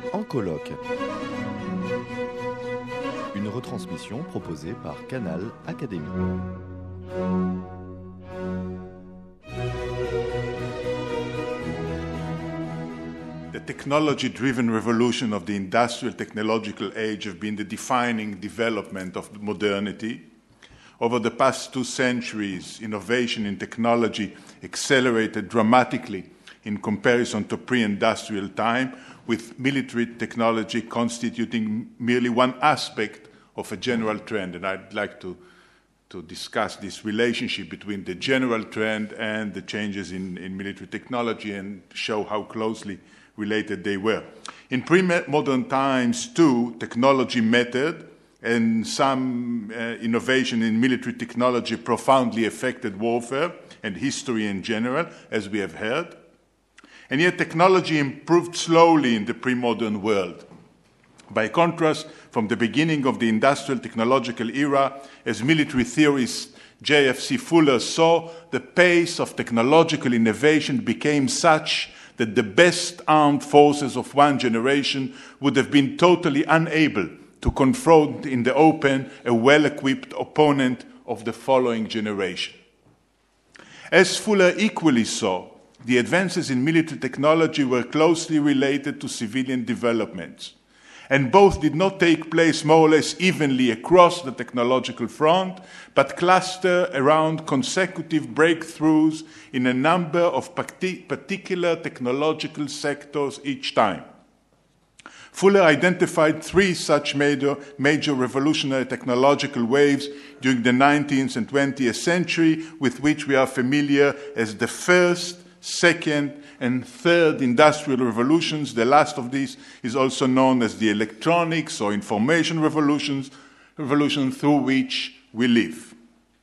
En colloque. Une retransmission proposée par Canal Académie. The technology-driven revolution of the industrial technological age have been the defining development of modernity. Over the past 2 centuries, innovation in technology accelerated dramatically in comparison to pre-industrial time, with military technology constituting merely one aspect of a general trend. And I'd like to discuss this relationship between the general trend and the changes in military technology and show how closely related they were. In pre-modern times, too, technology mattered, and some innovation in military technology profoundly affected warfare and history in general, as we have heard. And yet technology improved slowly in the pre-modern world. By contrast, from the beginning of the industrial technological era, as military theorist J.F.C. Fuller saw, the pace of technological innovation became such that the best armed forces of one generation would have been totally unable to confront in the open a well-equipped opponent of the following generation. As Fuller equally saw, the advances in military technology were closely related to civilian developments, and both did not take place more or less evenly across the technological front, but cluster around consecutive breakthroughs in a number of particular technological sectors each time. Fuller identified 3 such major revolutionary technological waves during the 19th and 20th century, with which we are familiar as the first, second, and third industrial revolutions. The last of these is also known as the electronics or information revolution through which we live.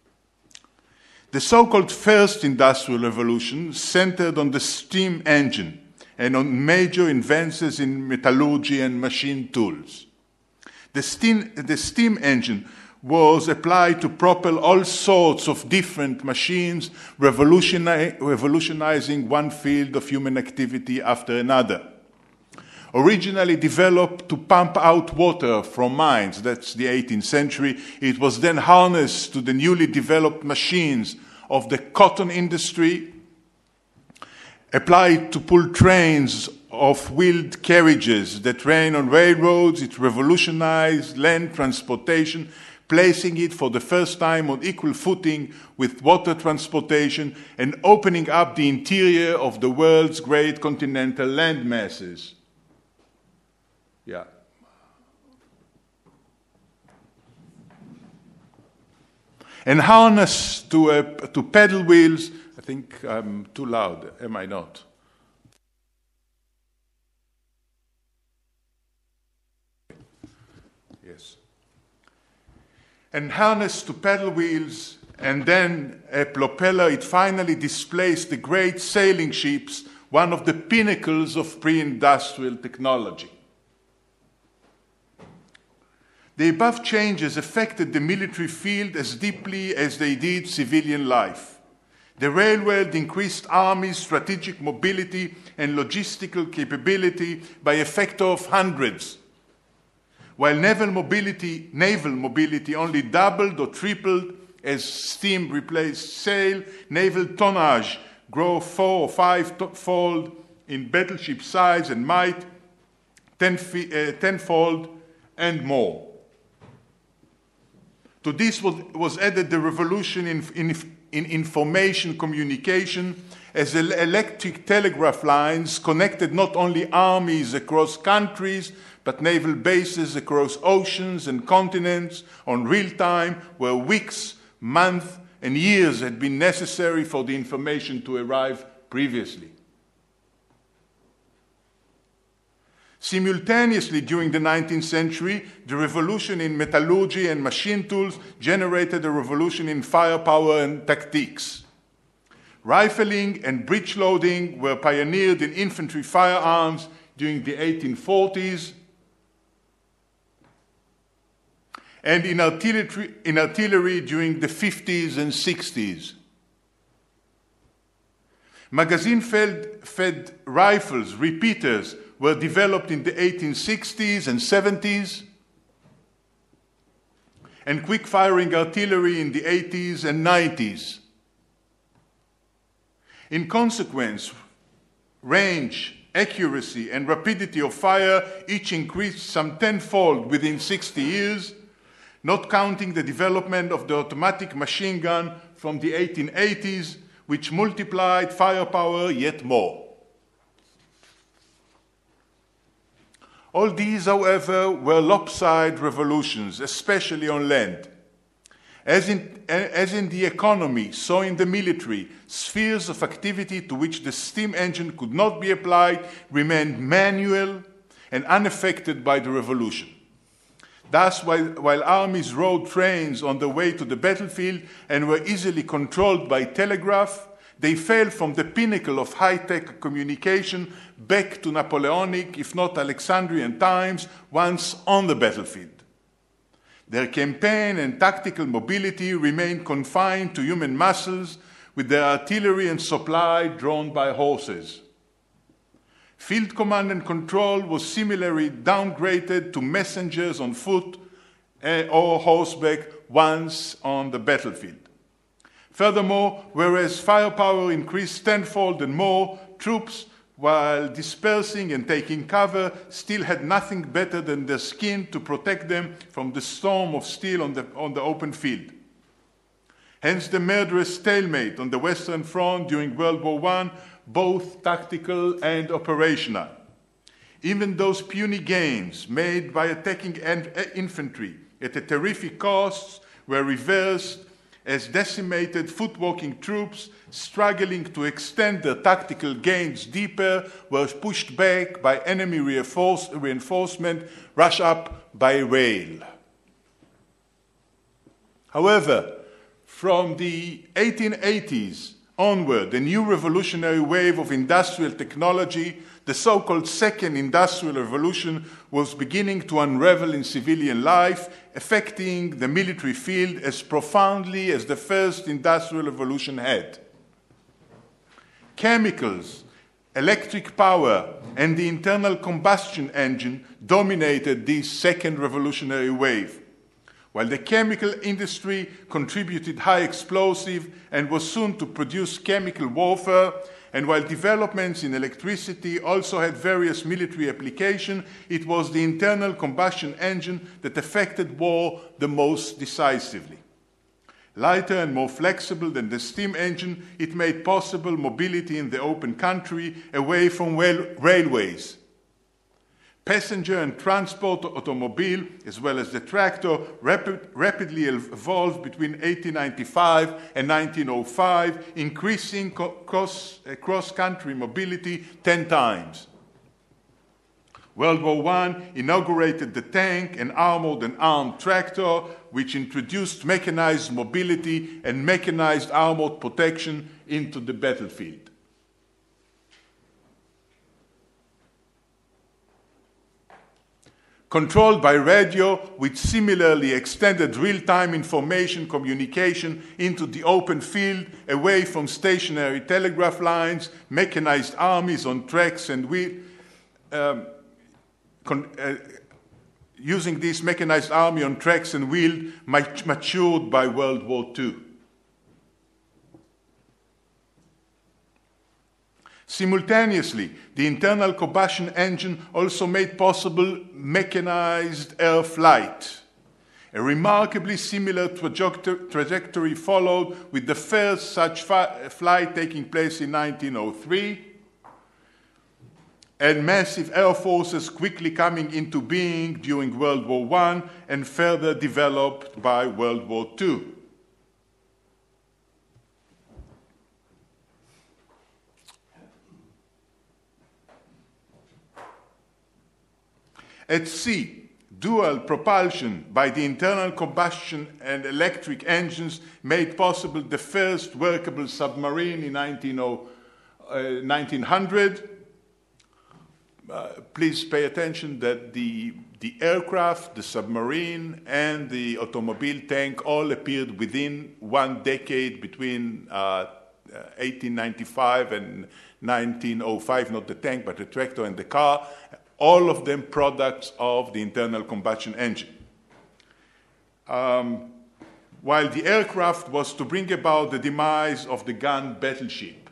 The so-called first industrial revolution centered on the steam engine and on major advances in metallurgy and machine tools. The steam engine was applied to propel all sorts of different machines, revolutionizing one field of human activity after another. Originally developed to pump out water from mines, that's the 18th century, it was then harnessed to the newly developed machines of the cotton industry, applied to pull trains of wheeled carriages that ran on railroads. It revolutionized land transportation, placing it for the first time on equal footing with water transportation and opening up the interior of the world's great continental land masses. Yeah. And harnessed to pedal wheels. I think I'm too loud, am I not? Yes. And harnessed to pedal wheels and then a propeller, it finally displaced the great sailing ships, one of the pinnacles of pre-industrial technology. The above changes affected the military field as deeply as they did civilian life. The railroad increased armies' strategic mobility and logistical capability by a factor of hundreds, while naval mobility only doubled or tripled as steam replaced sail. Naval tonnage grew 4 or 5-fold in battleship size and might, tenfold and more. To this was added the revolution in information communication, as electric telegraph lines connected not only armies across countries, but naval bases across oceans and continents on real time, where weeks, months, and years had been necessary for the information to arrive previously. Simultaneously, during the 19th century, the revolution in metallurgy and machine tools generated a revolution in firepower and tactics. Rifling and breech loading were pioneered in infantry firearms during the 1840s, and in artillery during the 50s and 60s. Magazine-fed rifles, repeaters, were developed in the 1860s and 70s, and quick-firing artillery in the 80s and 90s. In consequence, range, accuracy, and rapidity of fire each increased some tenfold within 60 years, not counting the development of the automatic machine gun from the 1880s, which multiplied firepower yet more. All these, however, were lopsided revolutions, especially on land. As in the economy, so in the military, spheres of activity to which the steam engine could not be applied remained manual and unaffected by the revolution. Thus, while armies rode trains on the way to the battlefield and were easily controlled by telegraph, they fell from the pinnacle of high-tech communication back to Napoleonic, if not Alexandrian times, once on the battlefield. Their campaign and tactical mobility remained confined to human muscles, with their artillery and supply drawn by horses. Field command and control was similarly downgraded to messengers on foot or horseback once on the battlefield. Furthermore, whereas firepower increased tenfold and more, troops, while dispersing and taking cover, still had nothing better than their skin to protect them from the storm of steel on the open field. Hence the murderous stalemate on the Western Front during World War I, both tactical and operational. Even those puny gains made by attacking infantry at a terrific cost were reversed as decimated foot-walking troops, struggling to extend their tactical gains deeper, were pushed back by enemy reinforcement, rushed up by rail. However, from the 1880s onward, the new revolutionary wave of industrial technology, the so-called Second Industrial Revolution, was beginning to unravel in civilian life, affecting the military field as profoundly as the First Industrial Revolution had. Chemicals, electric power, and the internal combustion engine dominated this second revolutionary wave. While the chemical industry contributed high explosive and was soon to produce chemical warfare, and while developments in electricity also had various military applications, it was the internal combustion engine that affected war the most decisively. Lighter and more flexible than the steam engine, it made possible mobility in the open country away from railways. Passenger and transport automobile, as well as the tractor, rapidly evolved between 1895 and 1905, increasing cross-country mobility 10 times. World War I inaugurated the tank, an armored and armed tractor, which introduced mechanized mobility and mechanized armored protection into the battlefield. Controlled by radio, which similarly extended real-time information communication into the open field, away from stationary telegraph lines, mechanized armies on tracks and using this mechanized army on tracks and wheels matured by World War II. Simultaneously, the internal combustion engine also made possible mechanized air flight. A remarkably similar trajectory followed, with the first such flight taking place in 1903, and massive air forces quickly coming into being during World War I and further developed by World War II. At sea, dual propulsion by the internal combustion and electric engines made possible the first workable submarine in 1900. Please pay attention that the aircraft, the submarine, and the automobile tank all appeared within 1 decade between 1895 and 1905, not the tank, but the tractor and the car. all of them products of the internal combustion engine. While the aircraft was to bring about the demise of the gun battleship.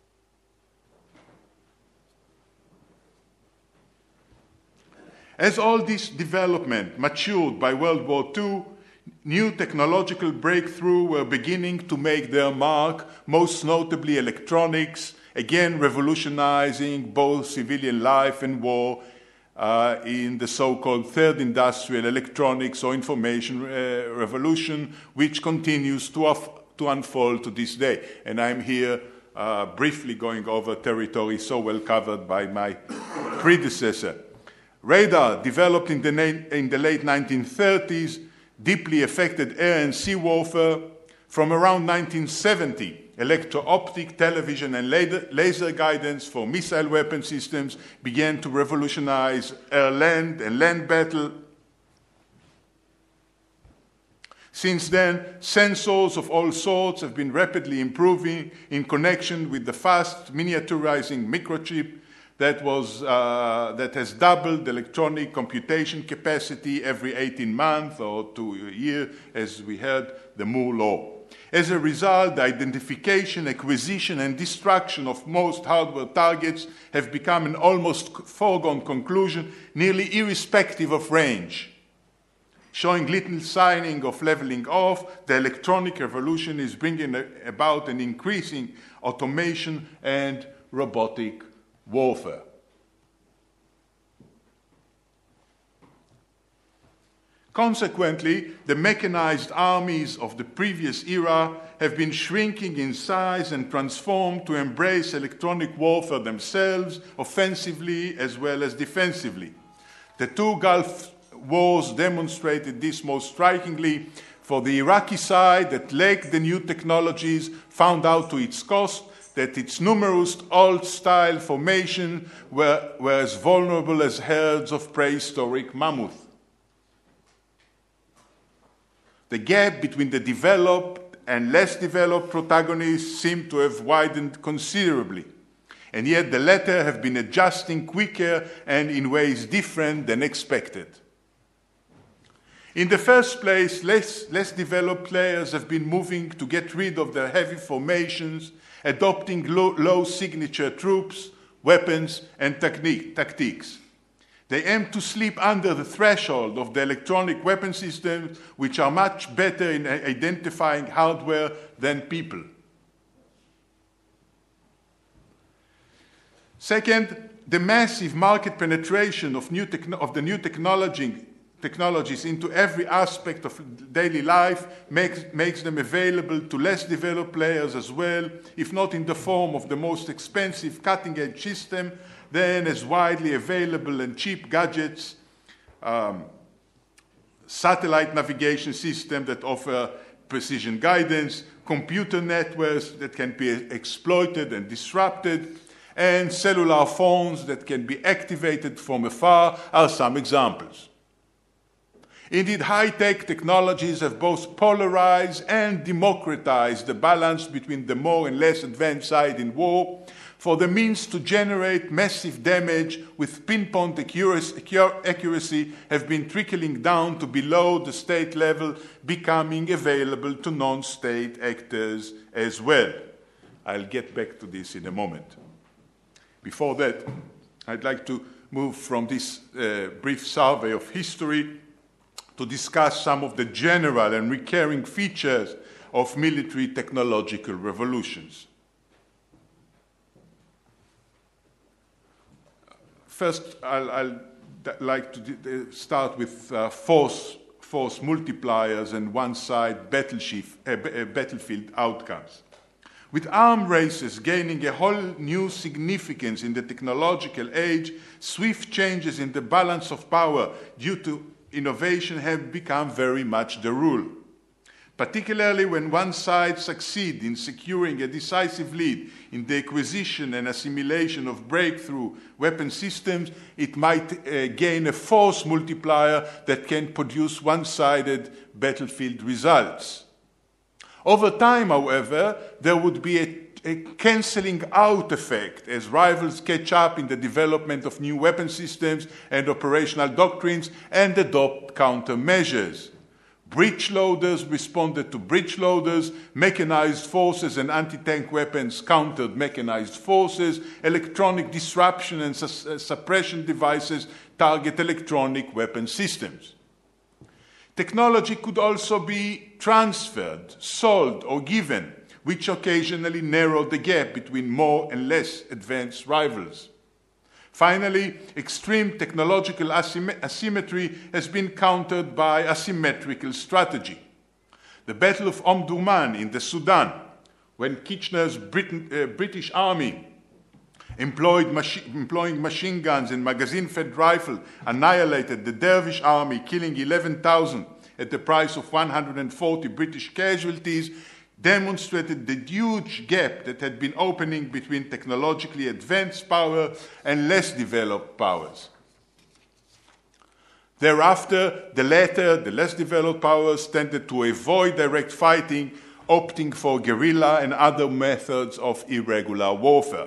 As all this development matured by World War II, new technological breakthroughs were beginning to make their mark, most notably electronics, again revolutionizing both civilian life and war in the so-called third industrial electronics or information revolution, which continues to unfold to this day. And I'm here briefly going over territory so well covered by my predecessor. Radar, developed in the late 1930s, deeply affected air and sea warfare. From around 1970, electro-optic, television, and laser guidance for missile weapon systems began to revolutionize air-land and land battle. Since then, sensors of all sorts have been rapidly improving in connection with the fast miniaturizing microchip that has doubled electronic computation capacity every 18 months or to a year, as we heard, the Moore law. As a result, the identification, acquisition, and destruction of most hardware targets have become an almost foregone conclusion, nearly irrespective of range. Showing little signing of leveling off, the electronic revolution is bringing about an increasing automation and robotic warfare. Consequently, the mechanized armies of the previous era have been shrinking in size and transformed to embrace electronic warfare themselves, offensively as well as defensively. The two Gulf Wars demonstrated this most strikingly. For the Iraqi side that lacked the new technologies found out to its cost that its numerous old-style formations were as vulnerable as herds of prehistoric mammoths. The gap between the developed and less developed protagonists seemed to have widened considerably, and yet the latter have been adjusting quicker and in ways different than expected. In the first place, less developed players have been moving to get rid of their heavy formations, adopting low signature troops, weapons, and tactics. They aim to slip under the threshold of the electronic weapon systems, which are much better in identifying hardware than people. Second, the massive market penetration of the new technologies into every aspect of daily life makes them available to less developed players as well, if not in the form of the most expensive cutting-edge system, then as widely available and cheap gadgets, satellite navigation systems that offer precision guidance, computer networks that can be exploited and disrupted, and cellular phones that can be activated from afar are some examples. Indeed, high-tech technologies have both polarized and democratized the balance between the more and less advanced side in war, for the means to generate massive damage with pinpoint accuracy have been trickling down to below the state level, becoming available to non-state actors as well. I'll get back to this in a moment. Before that, I'd like to move from this brief survey of history to discuss some of the general and recurring features of military technological revolutions. First, I'd like to start with force multipliers and one-side battlefield outcomes. With arms races gaining a whole new significance in the technological age, swift changes in the balance of power due to innovation have become very much the rule. Particularly when one side succeeds in securing a decisive lead in the acquisition and assimilation of breakthrough weapon systems, it might gain a force multiplier that can produce one-sided battlefield results. Over time, however, there would be a cancelling out effect as rivals catch up in the development of new weapon systems and operational doctrines and adopt countermeasures. Breech loaders responded to breech loaders, mechanized forces and anti-tank weapons countered mechanized forces, electronic disruption and suppression devices target electronic weapon systems. Technology could also be transferred, sold, or given, which occasionally narrowed the gap between more and less advanced rivals. Finally, extreme technological asymmetry has been countered by asymmetrical strategy. The Battle of Omdurman in the Sudan, when Kitchener's British Army employing machine guns and magazine-fed rifle annihilated the Dervish army, killing 11,000 at the price of 140 British casualties, demonstrated the huge gap that had been opening between technologically advanced power and less developed powers. Thereafter, the latter, the less developed powers, tended to avoid direct fighting, opting for guerrilla and other methods of irregular warfare.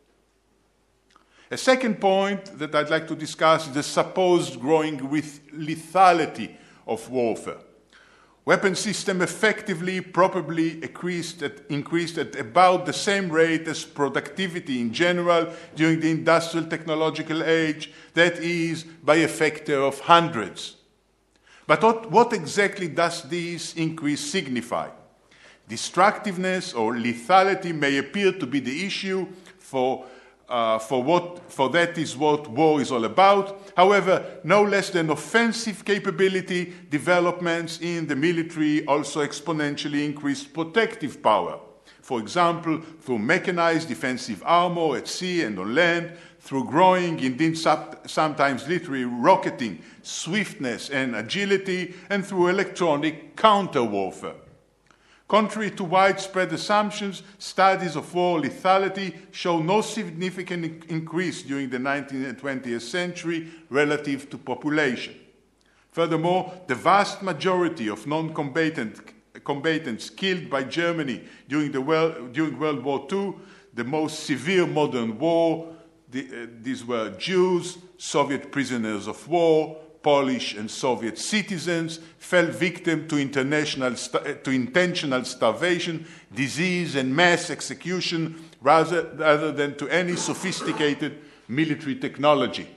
A second point that I'd like to discuss is the supposed growing lethality of warfare. Weapon system effectively probably increased at about the same rate as productivity in general during the industrial technological age, that is, by a factor of hundreds. But what exactly does this increase signify? Destructiveness or lethality may appear to be the issue, for that is what war is all about. However, no less than offensive capability developments in the military also exponentially increased protective power. For example, through mechanized defensive armor at sea and on land, through growing, indeed sometimes literally rocketing, swiftness and agility, and through electronic counter-warfare. Contrary to widespread assumptions, studies of war lethality show no significant increase during the 19th and 20th century relative to population. Furthermore, the vast majority of non-combatants killed by Germany during World War II, the most severe modern war, these were Jews, Soviet prisoners of war, Polish and Soviet citizens, fell victim to intentional starvation, disease, and mass execution rather than to any sophisticated military technology.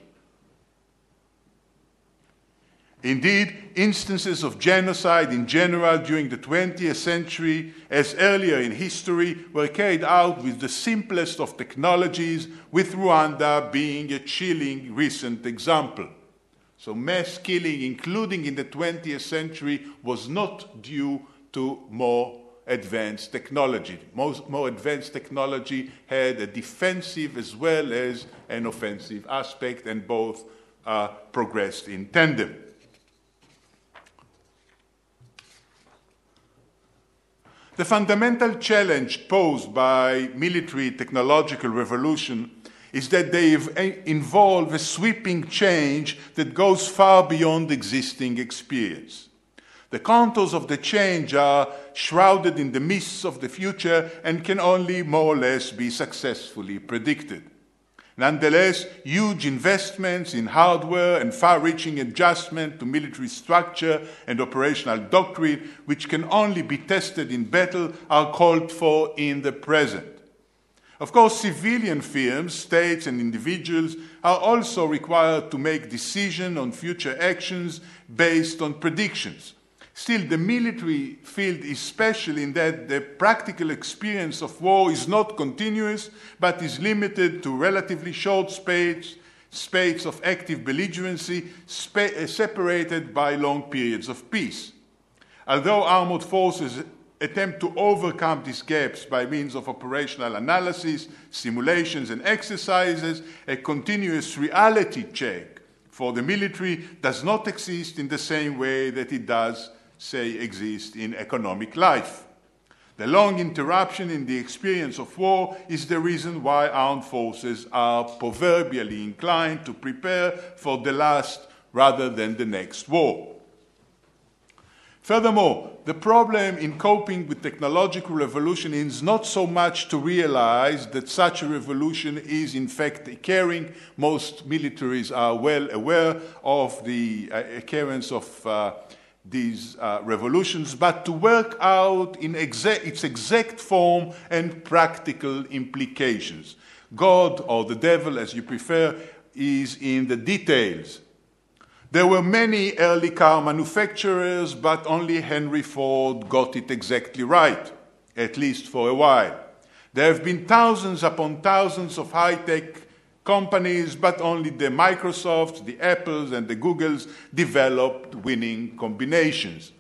Indeed, instances of genocide in general during the 20th century, as earlier in history, were carried out with the simplest of technologies, with Rwanda being a chilling recent example. So mass killing, including in the 20th century, was not due to more advanced technology. More advanced technology had a defensive as well as an offensive aspect, and both progressed in tandem. The fundamental challenge posed by military technological revolution is that they involve a sweeping change that goes far beyond existing experience. The contours of the change are shrouded in the mists of the future and can only more or less be successfully predicted. Nonetheless, huge investments in hardware and far-reaching adjustment to military structure and operational doctrine, which can only be tested in battle, are called for in the present. Of course, civilian firms, states, and individuals are also required to make decisions on future actions based on predictions. Still, the military field is special in that the practical experience of war is not continuous, but is limited to relatively short spades of active belligerency separated by long periods of peace. Although armored forces attempt to overcome these gaps by means of operational analysis, simulations, and exercises, a continuous reality check for the military does not exist in the same way that it does, say, exist in economic life. The long interruption in the experience of war is the reason why armed forces are proverbially inclined to prepare for the last rather than the next war. Furthermore, the problem in coping with technological revolution is not so much to realize that such a revolution is in fact occurring. Most militaries are well aware of the occurrence of these revolutions, but to work out in its exact form and practical implications. God, or the devil as you prefer, is in the details. There were many early car manufacturers, but only Henry Ford got it exactly right, at least for a while. There have been thousands upon thousands of high-tech companies, but only the Microsofts, the Apples, and the Googles developed winning combinations.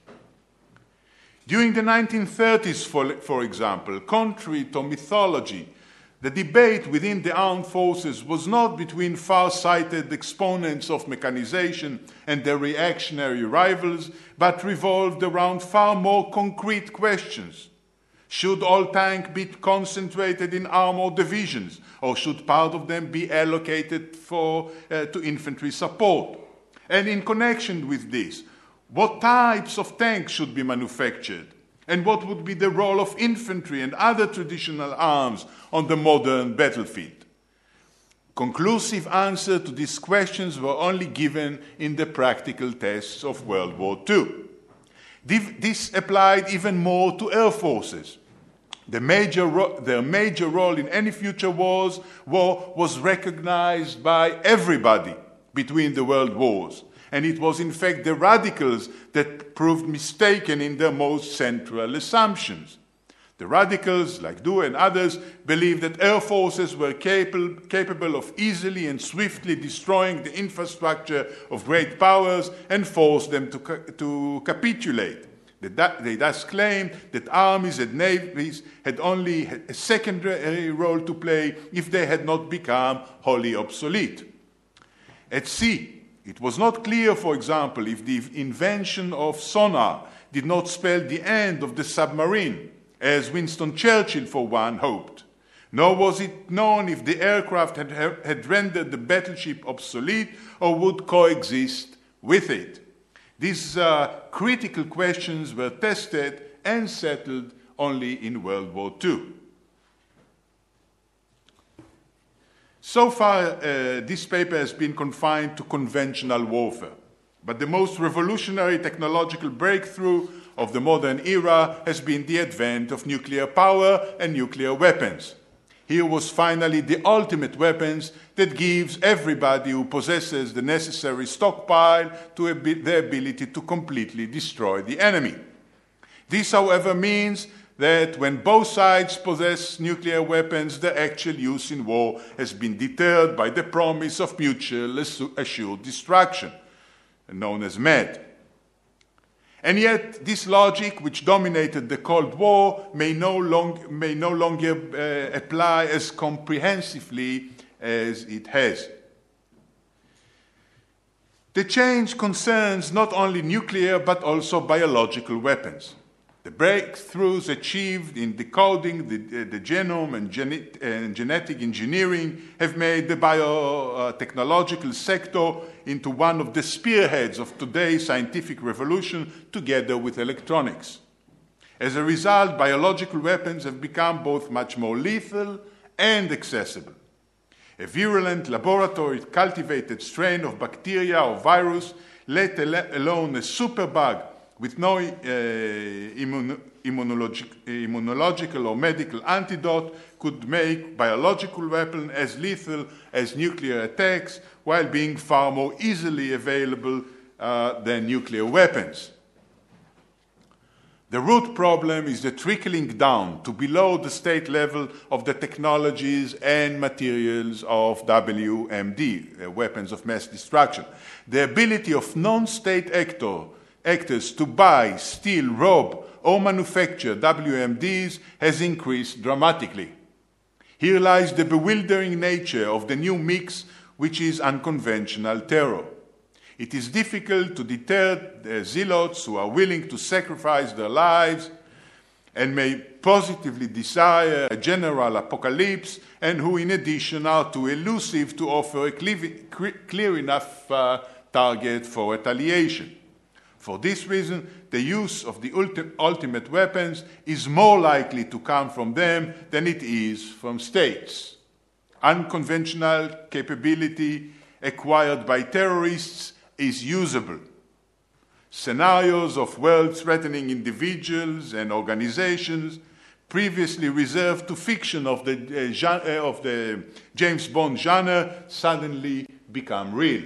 During the 1930s, for example, contrary to mythology, the debate within the armed forces was not between far-sighted exponents of mechanization and their reactionary rivals, but revolved around far more concrete questions. Should all tanks be concentrated in armored divisions, or should part of them be allocated to infantry support? And in connection with this, what types of tanks should be manufactured? And what would be the role of infantry and other traditional arms on the modern battlefield? Conclusive answers to these questions were only given in the practical tests of World War II. This applied even more to air forces. Their major role in any future war was recognized by everybody between the world wars. And it was in fact the radicals that proved mistaken in their most central assumptions. The radicals, like Dewey and others, believed that air forces were capable of easily and swiftly destroying the infrastructure of great powers and forced them to capitulate. They thus claimed that armies and navies had only a secondary role to play if they had not become wholly obsolete. At sea, it was not clear, for example, if the invention of sonar did not spell the end of the submarine, as Winston Churchill, for one, hoped. Nor was it known if the aircraft had rendered the battleship obsolete or would coexist with it. These critical questions were tested and settled only in World War II. So far, this paper has been confined to conventional warfare, but the most revolutionary technological breakthrough of the modern era has been the advent of nuclear power and nuclear weapons. Here was finally the ultimate weapons that gives everybody who possesses the necessary stockpile the ability to completely destroy the enemy. This, however, means that when both sides possess nuclear weapons, their actual use in war has been deterred by the promise of mutual assured destruction, known as MAD. And yet, this logic, which dominated the Cold War, may no longer apply as comprehensively as it has. The change concerns not only nuclear, but also biological weapons. The breakthroughs achieved in decoding the genome and genetic engineering have made the biotechnological sector into one of the spearheads of today's scientific revolution, together with electronics. As a result, biological weapons have become both much more lethal and accessible. A virulent laboratory-cultivated strain of bacteria or virus, let alone a superbug, with no immunological or medical antidote, could make biological weapons as lethal as nuclear attacks, while being far more easily available than nuclear weapons. The root problem is the trickling down to below the state level of the technologies and materials of WMD, weapons of mass destruction. The ability of non-state actors to buy, steal, rob, or manufacture WMDs has increased dramatically. Here lies the bewildering nature of the new mix, which is unconventional terror. It is difficult to deter the zealots who are willing to sacrifice their lives and may positively desire a general apocalypse, and who in addition are too elusive to offer a clear enough target for retaliation. For this reason, the use of the ultimate weapons is more likely to come from them than it is from states. Unconventional capability acquired by terrorists is usable. Scenarios of world-threatening individuals and organizations previously reserved to fiction of the James Bond genre suddenly become real.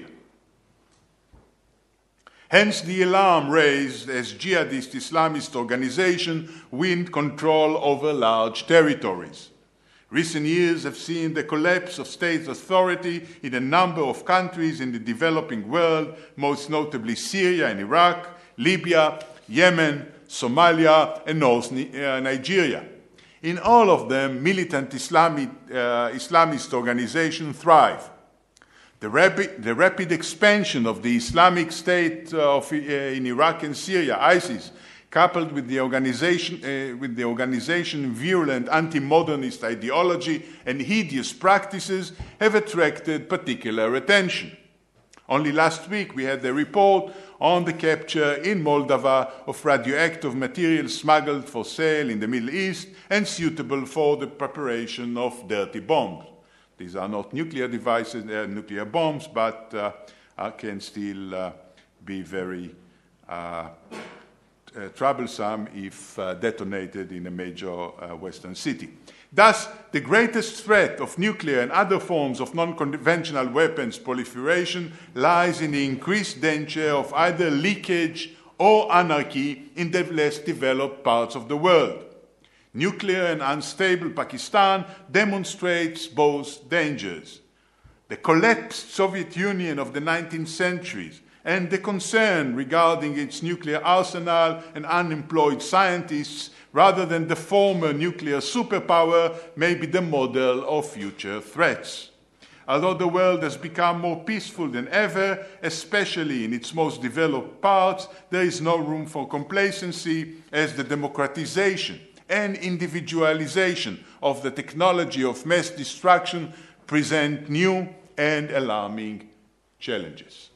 Hence the alarm raised as jihadist Islamist organizations win control over large territories. Recent years have seen the collapse of state authority in a number of countries in the developing world, most notably Syria and Iraq, Libya, Yemen, Somalia, and North Nigeria. In all of them, militant Islamist organizations thrive. The rapid expansion of the Islamic State in Iraq and Syria, ISIS, coupled with the organization's virulent anti-modernist ideology and hideous practices, have attracted particular attention. Only last week we had a report on the capture in Moldova of radioactive material smuggled for sale in the Middle East and suitable for the preparation of dirty bombs. These are not nuclear devices, they are nuclear bombs, but can still be very troublesome if detonated in a major Western city. Thus, the greatest threat of nuclear and other forms of non-conventional weapons proliferation lies in the increased danger of either leakage or anarchy in the less developed parts of the world. Nuclear and unstable Pakistan demonstrates both dangers. The collapsed Soviet Union of the 19th centuries and the concern regarding its nuclear arsenal and unemployed scientists, rather than the former nuclear superpower, may be the model of future threats. Although the world has become more peaceful than ever, especially in its most developed parts, there is no room for complacency, as the democratization and individualization of the technology of mass destruction present new and alarming challenges.